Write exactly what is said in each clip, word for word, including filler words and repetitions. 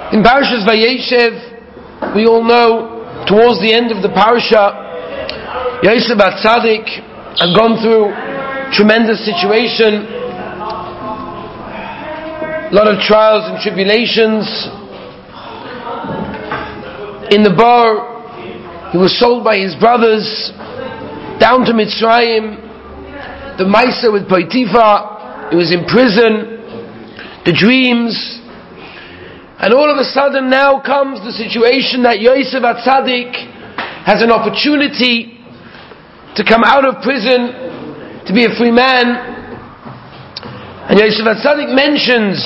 In Parashas Vayeshev, we all know, towards the end of the parasha, Yosef HaTzadik had gone through tremendous situation, a lot of trials and tribulations. In the bar, he was sold by his brothers down to Mitzrayim. The Maisa with Potiphar, he was in prison, the dreams. And all of a sudden now comes the situation that Yosef HaTzadik has an opportunity to come out of prison, to be a free man. And Yosef HaTzadik mentions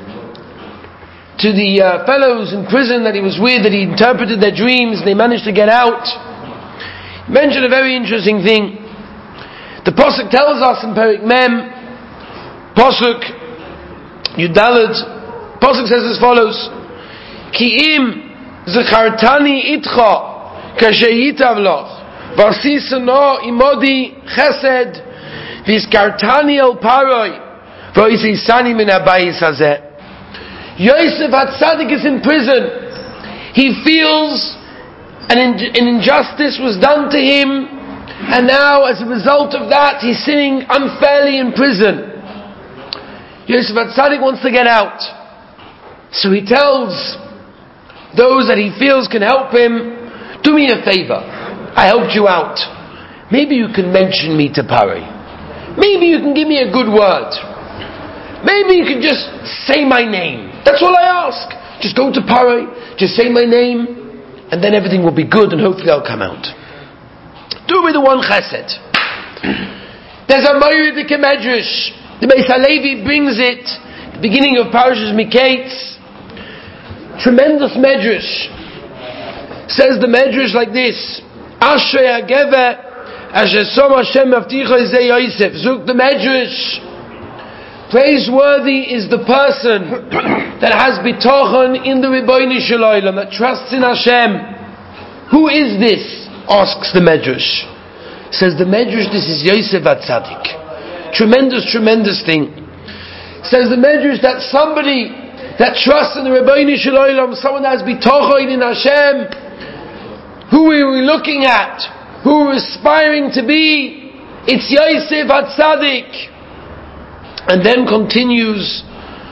to the uh, fellows in prison that he was with, that he interpreted their dreams, and they managed to get out. He mentioned a very interesting thing. The Pasuk tells us in Perek Mem, Pasuk Yudalad, Pasuk says as follows: Ki im zechartani itcha kasheyitav loch v'asisano imodi chesed v'izkartani el paroi v'oisisani min habayis hazeh. Yosef HaTzadik is in prison. He feels an, in, an injustice was done to him, and now as a result of that he's sitting unfairly in prison. Yosef HaTzadik wants to get out. So he tells those that he feels can help him, do me a favor, I helped you out. Maybe you can mention me to Pari. Maybe you can give me a good word. Maybe you can just say my name. That's all I ask. Just go to Pari, just say my name, and then everything will be good and hopefully I'll come out. Do me the one chesed. There's a Moiridik Medrash. The Beis HaLevi brings it, the beginning of Parashas Miketz. Tremendous medrash. Says the medrash like this: Ashrei hagever asher som Hashem mavticha zeh Yosef. Zuk the medrash. Praiseworthy is the person that has bitochen in the Ribono Shel Olam, that trusts in Hashem. Who is this? Asks the medrash. Says the medrash, this is Yosef HaTzadik. Tremendous, tremendous thing. Says the medrash that somebody that trusts in the Ribono Shel Olam, someone that has bitochen in Hashem. Who are we looking at? Who are we aspiring to be? It's Yosef HaTzadik. And then continues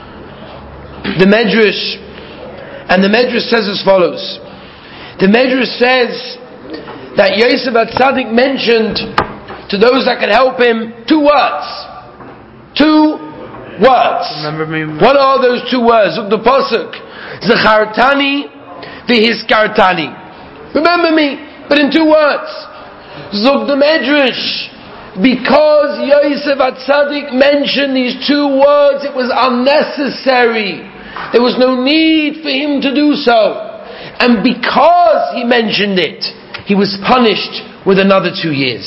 the Medrash, and the Medrash says as follows. The Medrash says that Yosef HaTzadik mentioned to those that could help him two words. Two words. Remember me. What are those two words? Look, the pasuk: Zachartani v'Hizkartani. Remember me, but in two words. Zog the Medrash. Because Yosef HaTzadik mentioned these two words, it was unnecessary. There was no need for him to do so. And because he mentioned it, he was punished with another two years.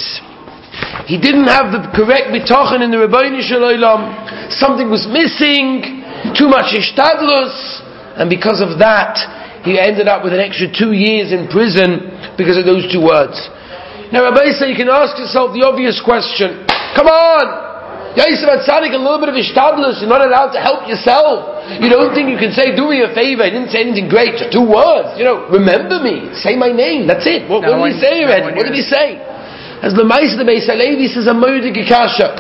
He didn't have the correct bitochen in the Ribono Shel Olam. Something was missing, too much ishtadlus, and because of that, he ended up with an extra two years in prison because of those two words. Now, Rabbi said, you can ask yourself the obvious question: come on, Yosef HaTzadik, a little bit of ishtadlus, you're not allowed to help yourself. You don't think you can say, do me a favor, I didn't say anything great, just two words, you know, remember me, say my name, that's it. What, what did he say already? What did he say? As the Maisa, the Beis HaLevi says, a Moiridik Kasha.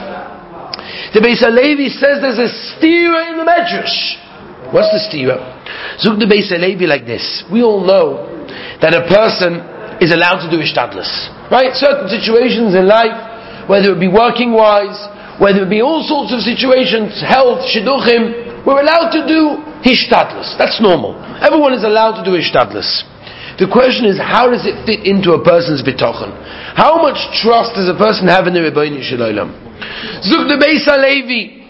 The Beis HaLevi says there's a stira in the Medrash. What's the stira? Zug the Beis HaLevi like this: we all know that a person is allowed to do ishtadlus, right? Certain situations in life, whether it be working wise, whether it be all sorts of situations, health, shidduchim, we're allowed to do hishtadlus. That's normal. Everyone is allowed to do ishtadlus. The question is, how does it fit into a person's bitochen? How much trust does a person have in the Ribono Shel Olam? Zuk the Beis HaLevi,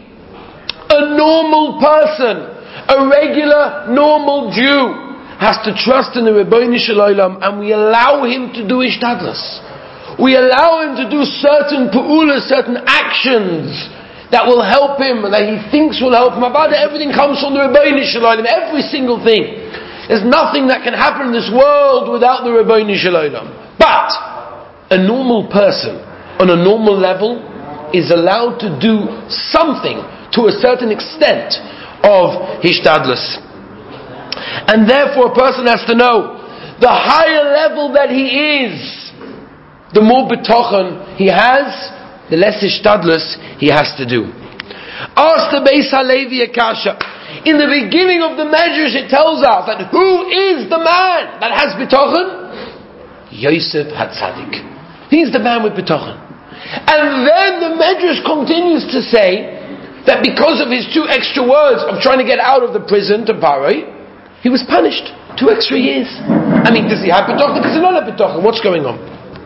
a normal person, a regular, normal Jew, has to trust in the Ribono Shel Olam, and we allow him to do ishtadlus. We allow him to do certain pu'ulas, certain actions that will help him, that he thinks will help him. About everything comes from the Ribono Shel Olam, every single thing. There's nothing that can happen in this world without the Ribono Shel Olam. But a normal person on a normal level is allowed to do something to a certain extent of hishtadlus. And therefore a person has to know, the higher level that he is, the more betochen he has, the less ishtadlus he has to do. Ask the Beis Halevi Akasha. In the beginning of the Medrash it tells us that who is the man that has betochen? Yosef HaTzadik. He's the man with betochen. And then the Medrash continues to say that because of his two extra words of trying to get out of the prison to Paroi, he was punished two extra years. I mean, does he have betochen? Does he not have betochen? What's going on?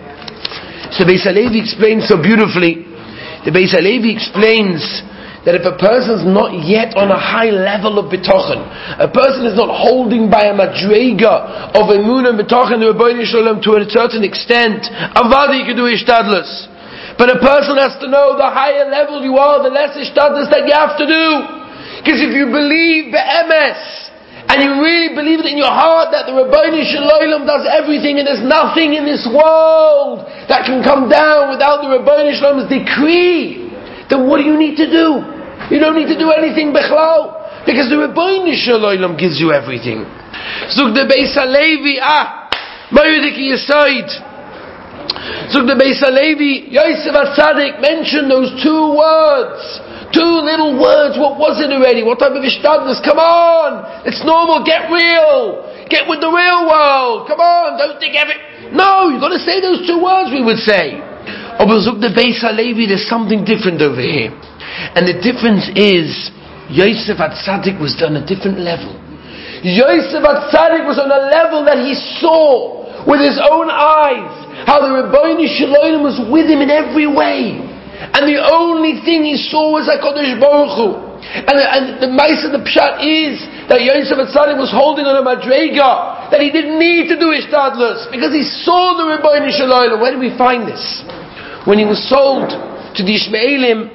So Beis Halevi explains so beautifully. The Beis Halevi explains that if a person is not yet on a high level of betochen, a person is not holding by a madrega of emunah and betochen to a certain extent, avadi you can do ishtadlus. But a person has to know the higher level you are, the less ishtadlus that you have to do. Because if you believe be'emes, and you really believe it in your heart that the Rabbeinu Shalom does everything and there's nothing in this world that can come down without the Rabbeinu Shalom's decree, then what do you need to do? You don't need to do anything bechlal, because the Rabbeinu Shalom gives you everything. Zug the Beis Halevi, ah, Mayudiki Yisaid. Zug the Beis Halevi, Yosef HaTzadik mentioned those two words. Two little words, what was it already? What type of ishtadlus? Come on! It's normal, get real! Get with the real world! Come on, don't think every... No, you've got to say those two words, we would say. But Zug the Beis Halevi, there's something different over here. And the difference is, Yosef HaTzadik was on a different level. Yosef HaTzadik was on a level that he saw with his own eyes how the Rebbeinu Shalom was with him in every way. And the only thing he saw was HaKadosh Baruch Hu. And, and the mice of the pshat is that Yosef HaTzadik was holding on a madrega, that he didn't need to do ishtadlus, because he saw the Rebbeinu Shalom. Where do we find this? When he was sold to the Ishmaelim,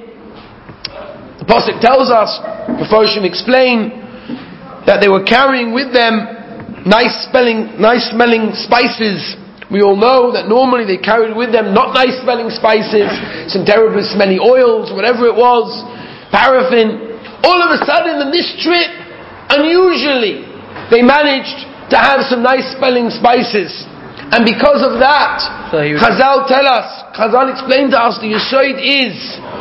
the Pasuk tells us, before Hashem explain, that they were carrying with them nice smelling, nice smelling spices. We all know that normally they carried with them not nice smelling spices, some terribly smelly oils, whatever it was, paraffin. All of a sudden in this trip, unusually, they managed to have some nice smelling spices. And because of that, so Chazal tell us, Chazal explained to us, the Yesod is,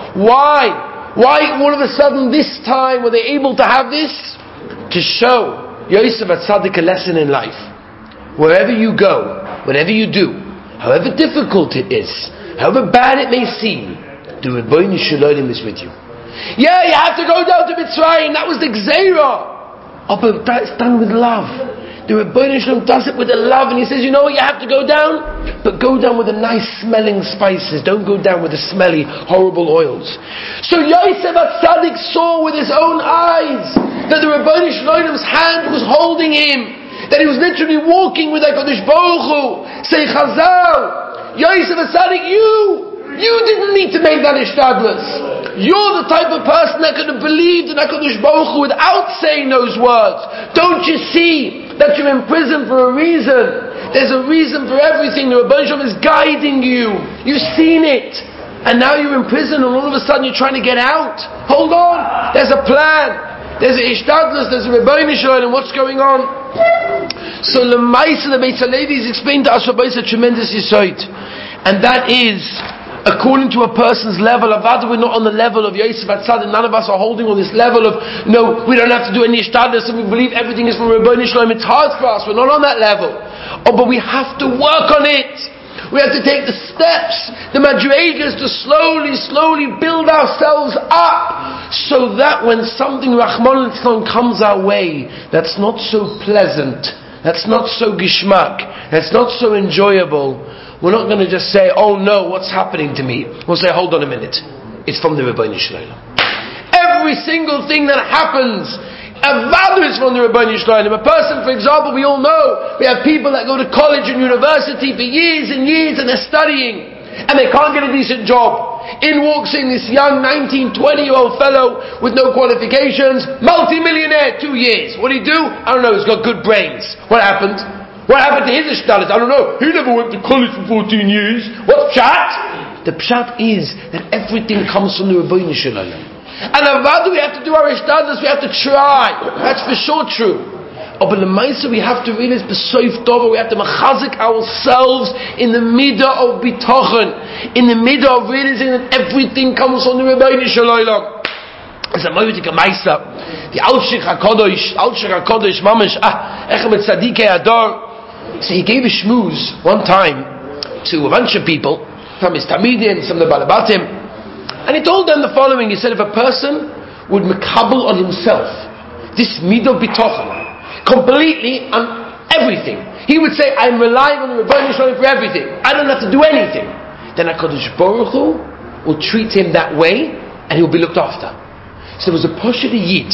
why? Why all of a sudden this time were they able to have this? To show Yosef HaTzadik a lesson in life. Wherever you go, whatever you do, however difficult it is, however bad it may seem, the Rebbeinu Shalom is with you. Yeah, you have to go down to Mitzrayim, that was the Gzeirah. Oh, but that's done with love. The Rebbeinu Shalom does it with a love, and he says, you know what, you have to go down, but go down with the nice smelling spices, don't go down with the smelly, horrible oils. So Yosef HaTzadik saw with his own eyes that the Rebbeinu Shalom's hand was holding him, that he was literally walking with HaKadosh Baruch Hu. Say Chazal, Yosef HaTzadik, you, you didn't need to make that ishtadlus. You're the type of person that could have believed in HaKadosh Baruch Hu without saying those words. Don't you see that you're in prison for a reason? There's a reason for everything. The Rebbeinu Shalom is guiding you. You've seen it. And now you're in prison and all of a sudden you're trying to get out. Hold on. There's a plan. There's a ishtadlus, there's a Rebbeinu Shalom, and what's going on? So Lemaisa, the Beis Halevi is explained to us about a tremendous yesod. And that is, according to a person's level, Avada, we're not on the level of Yosef HaTzadik, none of us are holding on this level of, no, we don't have to do any ishtadlus, and we believe everything is from Rebbeinu Shalom. It's hard for us, we're not on that level. Oh, but we have to work on it. We have to take the steps, the madregas, to slowly, slowly build ourselves up, so that when something Rahman al comes our way, that's not so pleasant, that's not so gishmak, that's not so enjoyable, we're not going to just say, oh no, what's happening to me? We'll say, hold on a minute, it's from the Rebbeinu Shalom. Every single thing that happens, Avada is from the Rebbeinu Shalom. A person, for example, we all know, we have people that go to college and university for years and years and they're studying and they can't get a decent job. In walks in this young nineteen, twenty year old fellow with no qualifications, multi-millionaire, two years. What did he do? I don't know, he's got good brains. What happened? What happened to his ishtalis? I don't know. He never went to college for fourteen years. What's pshat? The pshat is that everything comes from the Rebbeinu Shalom. And avada, we have to do our ishtadlus, we have to try. That's for sure true. but the Maisa, we have to realize b'soif dover, we have to machazik ourselves in the midah of bitochen, in the midah of realizing that everything comes from the Rebbeinu Shalom. It's a moitika Maisa. The Alshich HaKadosh, Alshich HaKadosh, Mamash, ah, Echem et Tzadikei Ador. So he gave a shmooze one time to a bunch of people, from his Tamidim, some of the Balabatim, and he told them the following. He said, if a person would makabel on himself this midah bitochen completely on everything, he would say, I'm relying on the Rebbeinu Shalom for everything, I don't have to do anything, then HaKadosh Baruch Hu will treat him that way and he will be looked after. So there was a Poshet Yid,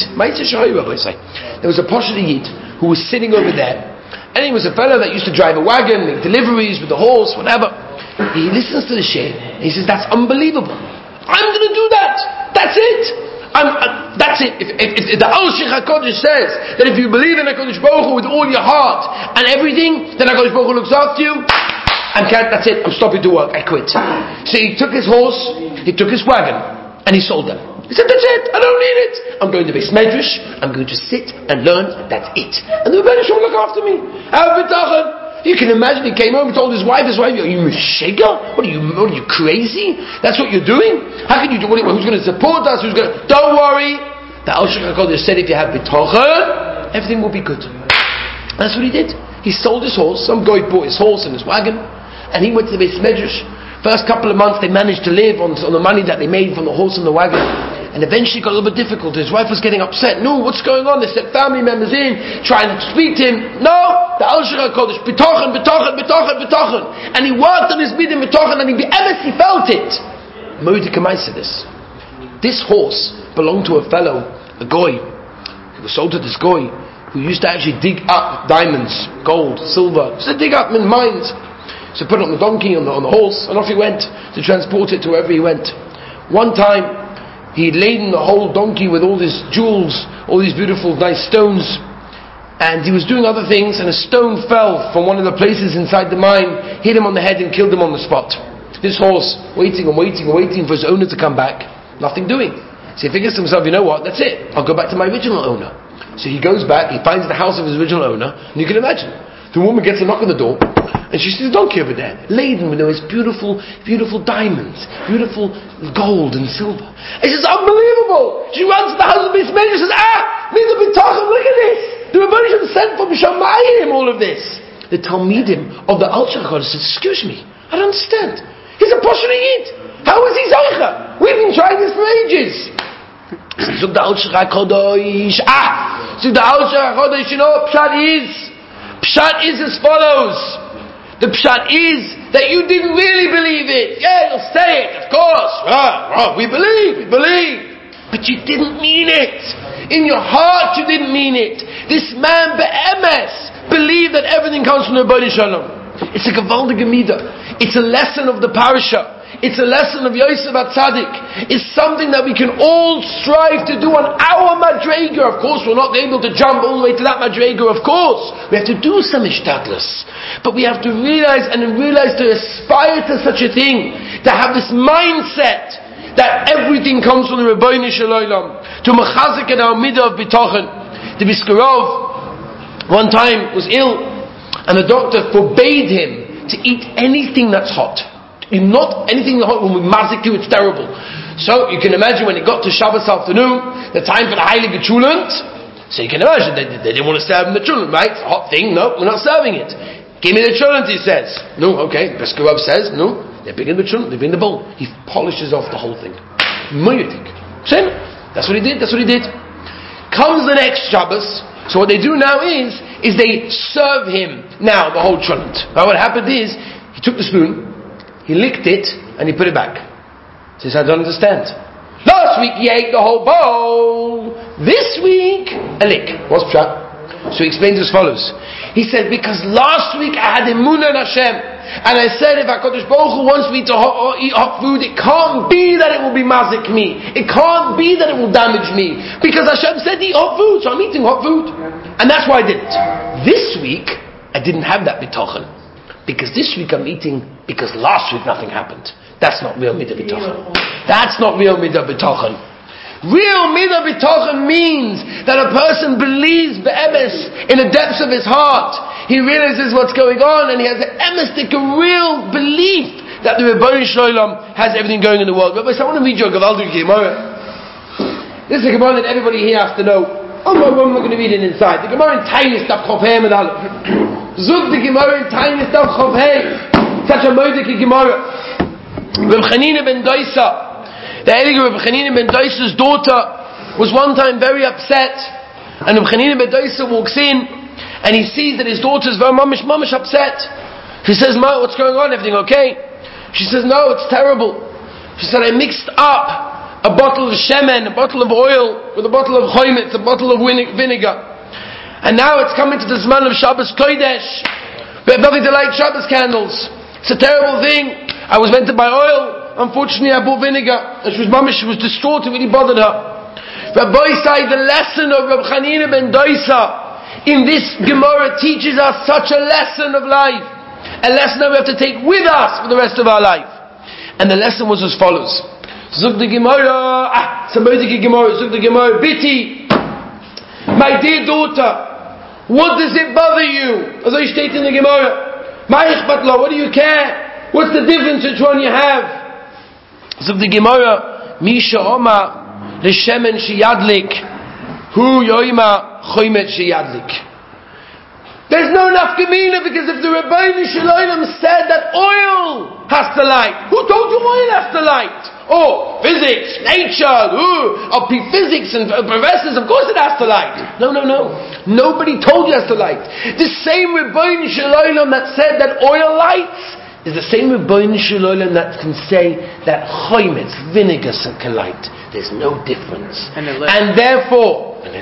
there was a Poshet Yid who was sitting over there, and he was a fellow that used to drive a wagon, make deliveries with the horse, whatever. He listens to the Sheikh and he says, that's unbelievable, I'm going to do that, that's it. I'm, uh, that's it. If, if, if the Alshich HaKadosh says that if you believe in HaKadosh Baruch Hu with all your heart and everything, then HaKadosh Baruch Hu looks after you, I'm can't, that's it, I'm stopping to work, I quit. So he took his horse, he took his wagon, and he sold them. He said, that's it, I don't need it. I'm going to Beis Medrash, I'm going to sit and learn, that's it. And the Rebbeinu will look after me. Have bitachon. You can imagine he came home and told his wife, his wife, are you Meshiga? What are you, what are you crazy? That's what you're doing? How can you do, who's going to support us? Who's going to, don't worry. The Alshich HaKadosh said if you have bitachon, everything will be good. That's what he did. He sold his horse, some guy bought his horse and his wagon, and he went to the Beis Medrash. First couple of months they managed to live on, on the money that they made from the horse and the wagon. And eventually it got a little bit difficult. His wife was getting upset. No, what's going on? They sent family members in, trying to speak to him. No, the Alshich HaKadosh, bitochen, bitochen, bitochen, bitochen. And he worked on his midah bitochen, and he, emes, he felt it. Moedika Maisa this. This horse belonged to a fellow, a goy. He was sold to this goy, who used to actually dig up diamonds, gold, silver. So dig up in mines. So put it on the donkey, on the, on the horse, and off he went to transport it to wherever he went. One time, he had laden the whole donkey with all these jewels, all these beautiful, nice stones, and he was doing other things, and a stone fell from one of the places inside the mine, hit him on the head and killed him on the spot. This horse, waiting and waiting and waiting for his owner to come back, nothing doing. So he figures to himself, you know what, that's it, I'll go back to my original owner. So he goes back, he finds the house of his original owner, and you can imagine, the woman gets a knock on the door, and she sees a donkey over there, laden with those beautiful, beautiful diamonds, beautiful gold and silver. And she's unbelievable. She runs to the house of Beis Medrash and says, ah, midah bitochen, look at this. The Rebbeinu should send for Mishamayim all of this. The Talmidim of the Alshich HaKadosh says, excuse me, I don't understand. He's a Poshet Yid. How is he Zaycha? We've been trying this for ages. So the Alshich HaKadosh, ah, so the Alshich HaKadosh, you know what Pshat is? Pshat is as follows. The pshat is that you didn't really believe it. Yeah, you'll say it, of course. Ah, ah, we believe, we believe. But you didn't mean it. In your heart you didn't mean it. This man, be'emes, believed that everything comes from the Rebbeinu Shalom. It's a gewaldige midah. It's a lesson of the parasha. It's a lesson of Yosef HaTzadik. It's something that we can all strive to do on our madrega. Of course, we're not able to jump all the way to that madrega. Of course, we have to do some ishtadlus, but we have to realize and realize to aspire to such a thing, to have this mindset that everything comes from the Rebbeinu Shalom, to machazik in our midah of bitochen. The Biskarov one time was ill, and the doctor forbade him to eat anything that's hot. Not anything that will be mazik you, it's terrible. So you can imagine when it got to Shabbos afternoon, the time for the Heilige Chulent, so you can imagine they, they didn't want to serve him the Chulent, right? It's a hot thing, no, we're not serving it. Give me the Chulent, he says. No, okay, Biskarov says, no, they bring in the Chulent, they bring the bowl. He polishes off the whole thing. Moyetik. Same. That's what he did, that's what he did. Comes the next Shabbos, so what they do now is, is they serve him now the whole Chulent. Now what happened is, he took the spoon, he licked it, and he put it back. He says, I don't understand. Last week he ate the whole bowl. This week, a lick. What's pshat? So he explains as follows. He said, because last week I had emunah in Hashem, and I said, if HaKadosh Baruch Hu wants me to ho- eat hot food, it can't be that it will be mazik me. It can't be that it will damage me. Because Hashem said eat hot food, so I'm eating hot food. And that's why I did it. This week, I didn't have that bitochen. Because this week I'm eating because last week nothing happened. That's not real midah b'tochen. That's not real midah b'tochen. Real midah b'tochen means that a person believes be'emes in the depths of his heart. He realizes what's going on, and he has an emestic, a real belief that the Rebbeinu Shalom has everything going in the world. Rabbi, so I want to read you a Gavaldik Gemara. This is a Gemara that everybody here has to know. Oh no, I'm not going to read it inside. The Gemara in Tainis Daf Chof Hei Medal. Zug the Gemara in Tainis Daf Chof Hei. Such a moedik Gemara. Reb Chanina ben Doisa, the Heilige Reb Chanina ben Doisa's daughter, was one time very upset, and Reb Chanina ben Doisa walks in, and he sees that his daughter's very mamish, mamish upset. He says, "Ma, what's going on? Everything okay?" She says, "No, it's terrible." She said, "I mixed up a bottle of shemen, a bottle of oil, with a bottle of choimetz, a bottle of vinegar. And now it's coming to the Zman of Shabbos Kodesh. We have nothing to light Shabbos candles. It's a terrible thing. I was meant to buy oil. Unfortunately, I bought vinegar." And she was mamish, she was distraught. It really bothered her. Rabbi Isai, the lesson of Reb Chanina ben Doisa in this Gemara teaches us such a lesson of life. A lesson that we have to take with us for the rest of our life. And the lesson was as follows. Zug the Gemara, ah, somebody Gemara, Zug the Gemara, Biti, my dear daughter, what does it bother you? As I state in the Gemara, Ma'ich Batla, what do you care? What's the difference which one you have? Zug the Gemara, Misha Oma, L'Shemen Sheyadlik, Hu Yoima Choymet Sheyadlik. There's no nafkamina, because if the Rebbeinu Shalom said that oil has to light, who told you oil has to light? Oh, physics, nature, ooh, oh, physics and professors, of course it has to light. No, no, no. Nobody told you it has to light. The same Rebbeinu Shalom that said that oil lights is the same Rebbeinu Shalom that can say that choimetz, vinegar, can light. There's no difference. And, and therefore, and,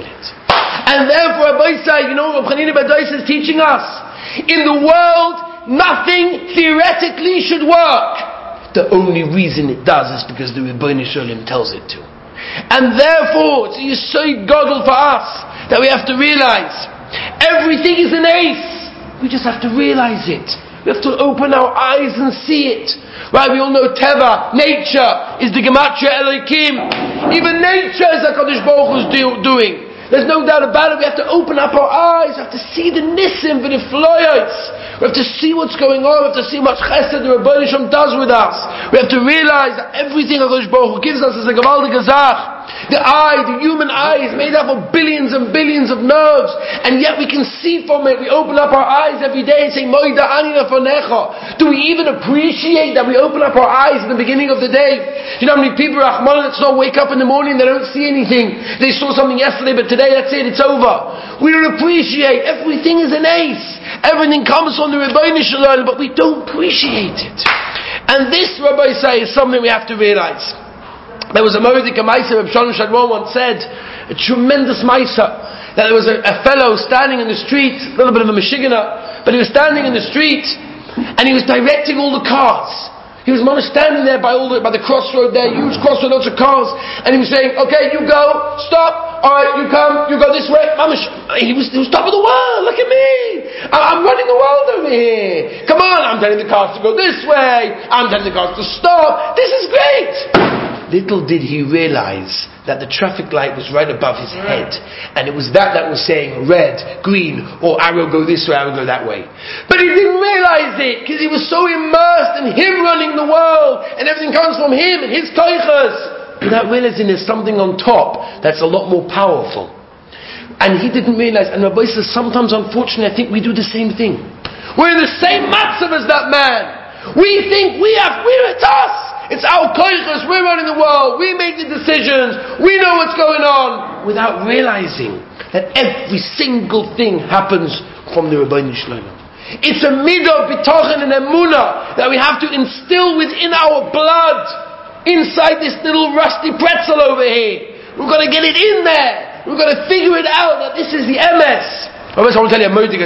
and therefore, Rabbi Isai, you know what Reb Chanina ben Doisa is teaching us? In the world, nothing theoretically should work. The only reason it does is because the Rebbeinu Shalom tells it to. And therefore, it's a yesod gadol for us that we have to realize everything is an ace. We just have to realize it. We have to open our eyes and see it. Right? We all know Teva, nature, is the Gematria Elokim. Even nature is like HaKadosh Baruch Hu's do, doing. There's no doubt about it. We have to open up our eyes. We have to see the nisim and the floyots. We have to see what's going on. We have to see what chesed the Rebbeinu Shalom does with us. We have to realize that everything HaKadosh Baruch Hu gives us is a Gavaldik Azach. The eye, the human eye, is made up of billions and billions of nerves, and yet we can see from it. We open up our eyes every day and say, Moida Anina Fanecha. Do we even appreciate that we open up our eyes in the beginning of the day? You know how many people, Rahman, that's not wake up in the morning, they don't see anything. They saw something yesterday, but today, that's it, it's over. We don't appreciate. Everything is an ace. Everything comes from the Rebbeinu Shalom, but we don't appreciate it. And this, Rabbi say, is something we have to realize. There was a Moedik, a Maisa, Reb Shalom Shadmon once said, a tremendous Maisa, that there was a, a fellow standing in the street, a little bit of a Meshiganer, but he was standing in the street, and he was directing all the cars. He was mama standing there by all the, by the crossroad there, huge crossroad, lots of cars, and he was saying, okay, you go, stop, alright, you come, you go this way, mama, he was, he was top of the world, look at me, I'm running the world over here, come on, I'm telling the cars to go this way, I'm telling the cars to stop, this is great. Little did he realize that the traffic light was right above his head, and it was that that was saying red, green, or arrow go this way, arrow go that way. But he didn't realize it because he was so immersed in him running the world, and everything comes from him and his koichas, without realizing there's something on top that's a lot more powerful. And he didn't realize. And Rabbi says, sometimes, unfortunately, I think we do the same thing. We're in the same matzav as that man. We think we have, we're it's us. It's our koichas, we're running the world, we make the decisions, we know what's going on, without realizing that every single thing happens from the Rebbeinu Shalom. It's a midah, bitochen, and emunah that we have to instill within our blood, inside this little rusty pretzel over here. We've got to get it in there. We've got to figure it out that this is the M S. I want to tell you a moedik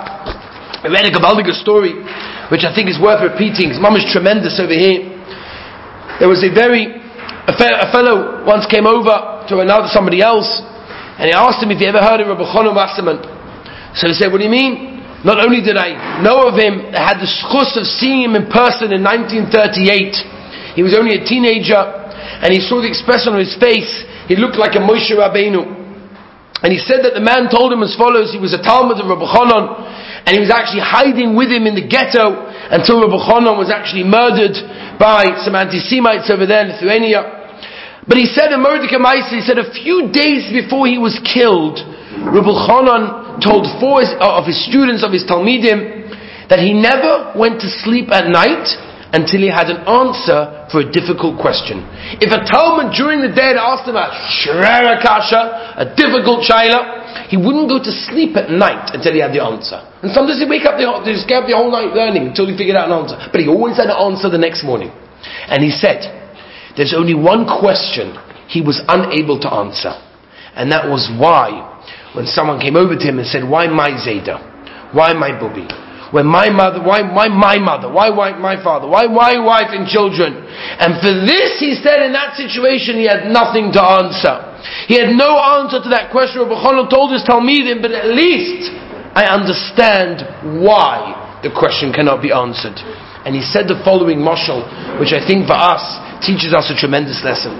azach. I read a Gavaldik story, which I think is worth repeating. His mom is tremendous over here. There was a very, a, fe- a fellow once came over to another somebody else, and he asked him if he ever heard of Rabbi Chonu Wasserman. So he said, what do you mean? Not only did I know of him, I had the schus of seeing him in person in nineteen thirty-eight. He was only a teenager, and he saw the expression on his face. He looked like a Moshe Rabbeinu. And he said that the man told him as follows. He was a Talmud of Rabbi Chanan, and he was actually hiding with him in the ghetto until Rabbi Chanan was actually murdered by some anti-Semites over there in Lithuania. But he said in Mordechai Maisa, he said a few days before he was killed, Rabbi Chanan told four of his students, of his Talmidim, that he never went to sleep at night until he had an answer for a difficult question. If a Talmud during the day had asked him a Shrera Kasha, a difficult Shaila, he wouldn't go to sleep at night until he had the answer. And sometimes he'd wake up, he'd stay up the whole night learning until he figured out an answer. But he always had an answer the next morning. And he said, there's only one question he was unable to answer. And that was why, when someone came over to him and said, why my Zayda? Why my Bubi? When my mother, why, why my mother? Why, why my father? Why my wife and children? And for this, he said, in that situation, he had nothing to answer. He had no answer to that question. Rabbi Chanan told his Talmidim, but at least I understand why the question cannot be answered. And he said the following mashal, which I think for us teaches us a tremendous lesson.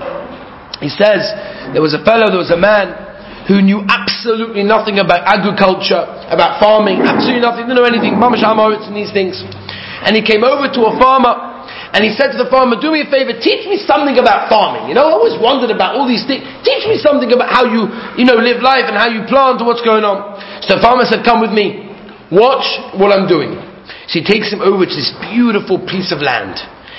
He says, there was a fellow, there was a man who knew absolutely nothing about agriculture, about farming, absolutely nothing, didn't know anything, mamash hamoritz and these things. And he came over to a farmer, and he said to the farmer, do me a favor, teach me something about farming. You know, I always wondered about all these things. Teach me something about how you, you know, live life and how you plant and what's going on. So the farmer said, come with me. Watch what I'm doing. So he takes him over to this beautiful piece of land.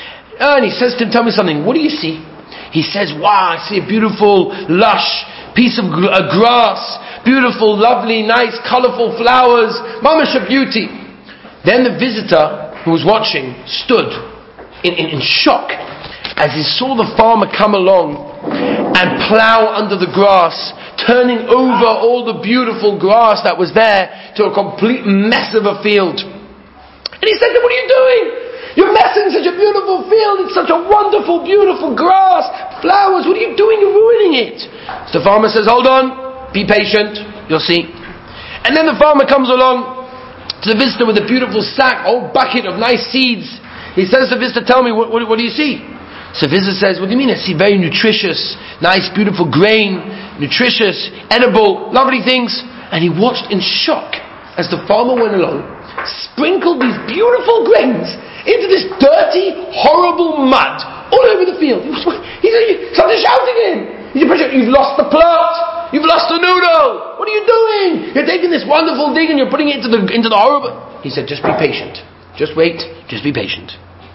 And he says to him, tell me something. What do you see? He says, wow, I see a beautiful, lush piece of gr- uh, grass, beautiful, lovely, nice, colourful flowers, mamash of beauty. Then the visitor who was watching stood in, in, in shock as he saw the farmer come along and plough under the grass, turning over all the beautiful grass that was there to a complete mess of a field. And he said to him, what are you doing? You're messing such a beautiful field. It's such a wonderful, beautiful grass, flowers. What are you doing? You're ruining it. So the farmer says, hold on, be patient, you'll see. And then the farmer comes along to the visitor with a beautiful sack, a whole bucket of nice seeds. He says to the visitor, tell me, what, what, what do you see? So the visitor says, what do you mean? I see very nutritious, nice, beautiful grain, nutritious, edible, lovely things. And he watched in shock as the farmer went along, sprinkled these beautiful grains into this dirty, horrible mud all over the field. He started shouting at him. He said, you've lost the plot. You've lost the noodle. What are you doing? You're taking this wonderful thing and you're putting it into the into the horrible. He said, just be patient. Just wait. Just be patient.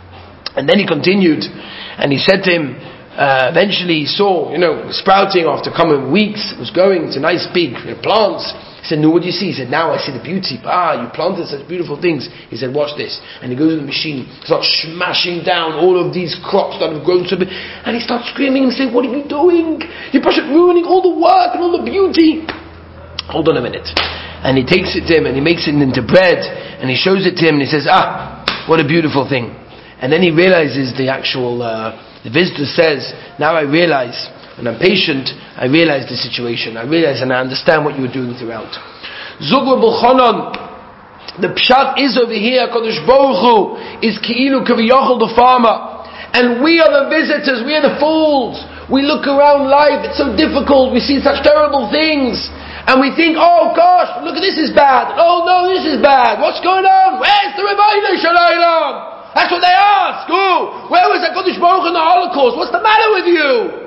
And then he continued, and he said to him, uh, eventually he saw, you know, sprouting after coming weeks. It was going. It's a nice big you know, plants. He said, no, what do you see? He said, now I see the beauty. Ah, you planted such beautiful things. He said, watch this. And he goes to the machine, starts smashing down all of these crops that have grown so big. And he starts screaming and saying, what are you doing? You're ruining all the work and all the beauty. Hold on a minute. And he takes it to him and he makes it into bread. And he shows it to him and he says, ah, what a beautiful thing. And then he realizes the actual, uh, the visitor says, now I realize, when I'm patient, I realize the situation. I realize and I understand what you were doing throughout. Zug Rabbi Chanan, the pshat is over here, Kodesh Baruch Hu is Ki'ilu Kaviyachol the farmer. And we are the visitors, we are the fools. We look around life, it's so difficult, we see such terrible things. And we think, oh gosh, look, this is bad. Oh no, this is bad. What's going on? Where's the Rebbeinu Shalom? That's what they ask. Oh, where was the Kodesh Baruch Hu in the Holocaust? What's the matter with you?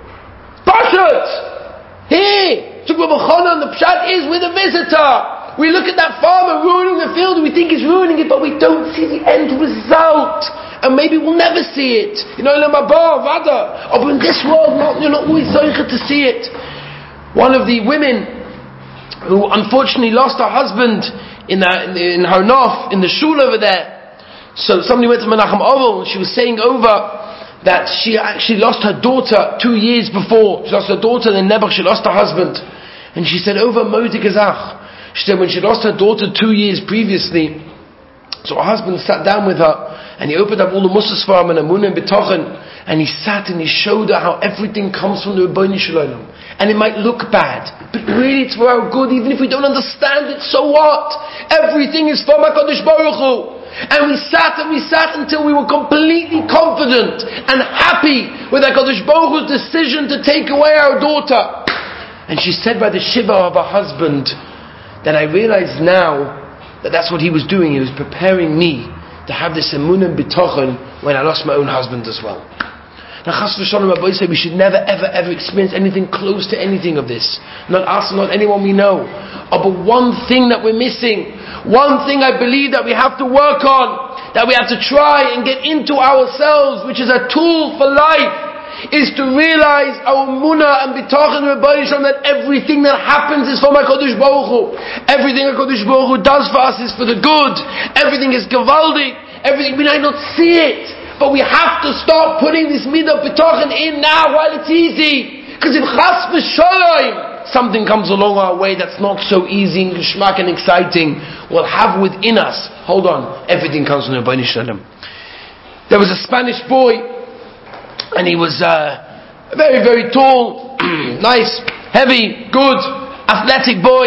Pashut! Here! Zug Rabbi Chanan, the pshat is with a visitor. We look at that farmer ruining the field and we think he's ruining it, but we don't see the end result. And maybe we'll never see it. You know, in this world, not, you're not always zeicher to see it. One of the women who unfortunately lost her husband in, the, in her nof, in the shul over there. So somebody went to Menachem Oval and she was saying over that she actually lost her daughter two years before. She lost her daughter, then Nebuch, she lost her husband. And she said, over Modi Gazach. She said, when she lost her daughter two years previously, so her husband sat down with her, and he opened up all the Musas for him, and Amun and B'tochen, and he sat and he showed her how everything comes from the Rebbeinu Shalom. And it might look bad, but really it's for our good, even if we don't understand it, so what? Everything is from HaKadosh Baruch Hu. And we sat and we sat until we were completely confident and happy with HaKadosh Baruch Hu's decision to take away our daughter. And she said by the shiva of her husband that I realize now that that's what he was doing. He was preparing me to have this emunah and bitochen when I lost my own husband as well. Now, Chas v'Shalom, Rabbi say we should never, ever, ever experience anything close to anything of this. Not us, not anyone we know. Oh, but one thing that we're missing, one thing I believe that we have to work on, that we have to try and get into ourselves, which is a tool for life, is to realize our munah and bitochen Rabbi Shalom, that everything that happens is for HaKadosh Baruch Hu. Everything HaKadosh Baruch Hu does for us is for the good. Everything is gewaldig. Everything, we might not see it, but we have to start putting this midah bitochen in now while it's easy. Because if chas v'sholom something comes along our way that's not so easy and geschmack and exciting, we'll have within us, hold on, everything comes from the Rebbeinu Shalom. There was a Spanish boy, and he was uh, very, very tall, nice, heavy, good, athletic boy,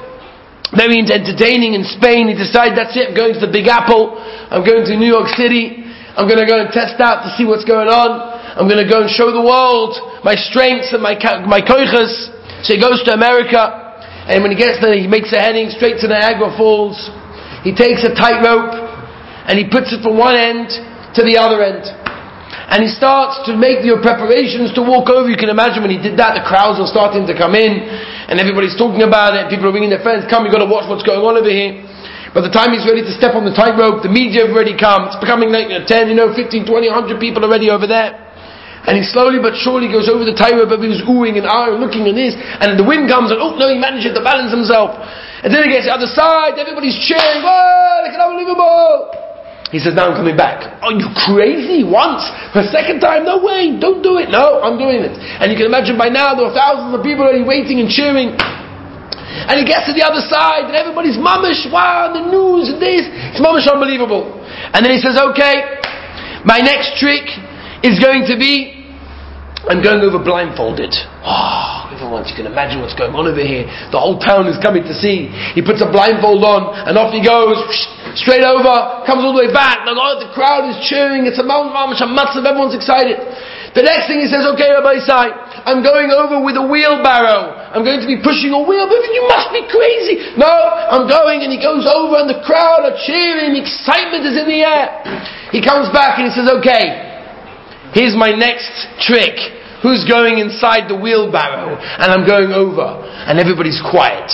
very entertaining in Spain. He decided, that's it, I'm going to the Big Apple, I'm going to New York City, I'm going to go and test out to see what's going on. I'm going to go and show the world my strengths and my my koiches. So he goes to America, and when he gets there, he makes a heading straight to Niagara Falls. He takes a tightrope, and he puts it from one end to the other end. And he starts to make your preparations to walk over. You can imagine when he did that, the crowds are starting to come in, and everybody's talking about it. People are ringing their friends, come, you've got to watch what's going on over here. By the time he's ready to step on the tightrope, the media have already come. It's becoming like, you know, ten, you know, fifteen, twenty, one hundred people already over there. And he slowly but surely goes over the tightrope, but he was oohing and ahhing, looking at this, and then the wind comes, and oh no, he manages to balance himself. And then he gets to the other side, everybody's cheering, oh, look at unbelievable! He says, now I'm coming back. Are you crazy? Once? For a second time? No way, don't do it. No, I'm doing it. And you can imagine by now, there are thousands of people already waiting and cheering. And he gets to the other side, and everybody's mamish, wow, the news and this. It's mamish unbelievable. And then he says, okay, my next trick is going to be, I'm going over blindfolded. Oh, everyone, you can imagine what's going on over here. The whole town is coming to see. He puts a blindfold on, and off he goes, straight over, comes all the way back. The, the crowd is cheering. It's a mamish, a matzav, everyone's excited. The next thing he says, okay, Rabbi Isai, I'm going over with a wheelbarrow. I'm going to be pushing a wheel. You must be crazy. No, I'm going, and he goes over, and the crowd are cheering. Excitement is in the air. He comes back and he says, okay, here's my next trick. Who's going inside the wheelbarrow? And I'm going over, and everybody's quiet.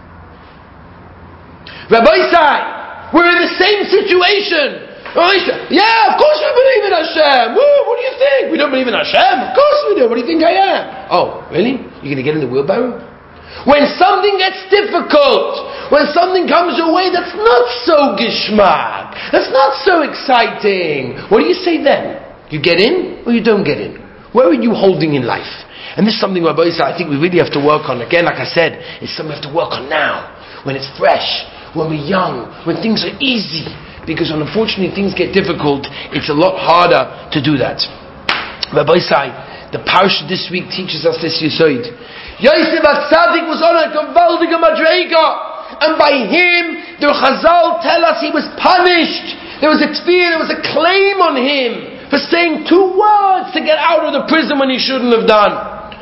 Rabbi Isai, we're in the same situation. Yeah, of course we believe in Hashem. Woo, what do you think? We don't believe in Hashem? Of course we do. What do you think I am? Oh, really? You're going to get in the wheelbarrow? When something gets difficult, when something comes your way that's not so gishmak, that's not so exciting, what do you say then? You get in or you don't get in? Where are you holding in life? And this is something Rabbi Yisrael, I think we really have to work on. Again, like I said, it's something we have to work on now, when it's fresh, when we're young, when things are easy. Because when unfortunately things get difficult, it's a lot harder to do that. Rabbi Yisai, the parsha this week teaches us this Yesod. Yosef HaTzadik was on a gewaldige madrega, and by him, the Chazal tell us he was punished. There was a tefillah, there was a claim on him for saying two words to get out of the prison when he shouldn't have done.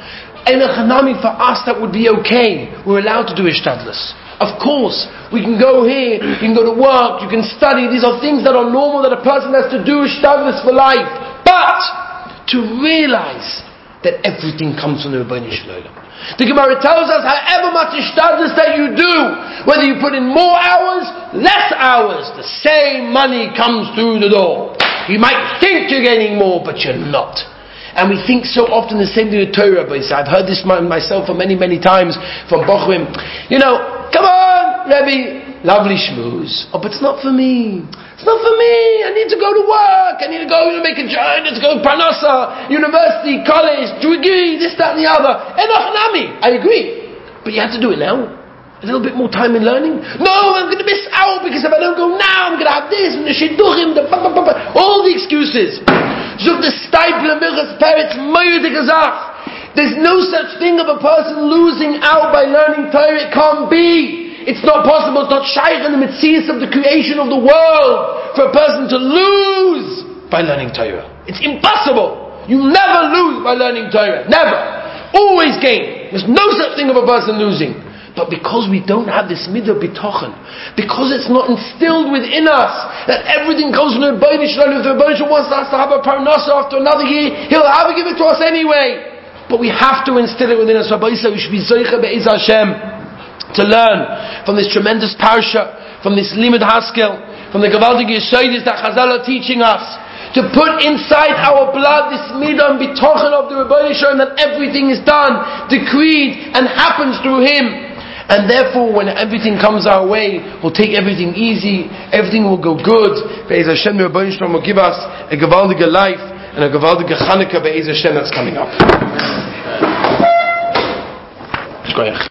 And a chanami, for us that would be okay. We're allowed to do ishtadlus. Of course, we can go here, you can go to work, you can study. These are things that are normal that a person has to do ishtadlus for life. But to realize that everything comes from the Rebbeinu Shalom. The Gemara tells us, however much ishtadlus that you do, whether you put in more hours, less hours, the same money comes through the door. You might think you're getting more, but you're not. And we think so often the same thing with Torah. But I've heard this myself for many, many times from Bochum. You know, come on, Rebbe, lovely schmooze. Oh, but it's not for me. It's not for me. I need to go to work. I need to go, you know, make a job. I need to go to Parnassa, university, college, degree, this, that, and the other. Enoch nami. I agree. But you have to do it now. A little bit more time in learning. No, I'm going to miss out because if I don't go now, I'm going to have this and the shidduchim, the ba, ba, ba, ba, all the excuses. There's no such thing of a person losing out by learning Torah. It can't be. It's not possible, it's not shaykh in the mitzvahs of the creation of the world for a person to lose by learning Torah. It's impossible. You never lose by learning Torah. Never. Always gain. There's no such thing of a person losing. But because we don't have this midah bitochen, because it's not instilled within us that everything comes from the Rebbeinu Shalom, if the Rebbeinu Shalom wants us to have a parnasa after another year, He'll have to give it to us anyway. But we have to instill it within us. Rabbi Yisrael, we should be zoicha be'ez Hashem to learn from this tremendous parsha, from this limud haskel, from the Gavaldik Yesodis that Chazal are teaching us, to put inside our blood this midah and bitochen of the Rebbeinu Shalom that everything is done, decreed, and happens through Him. And therefore, when everything comes our way, we'll take everything easy, everything will go good. Be'ez Hashem, the Rebbeinu Shalom will give us a Gavaldige life and a Gavaldige Chanukah Be'ez Hashem that's coming up.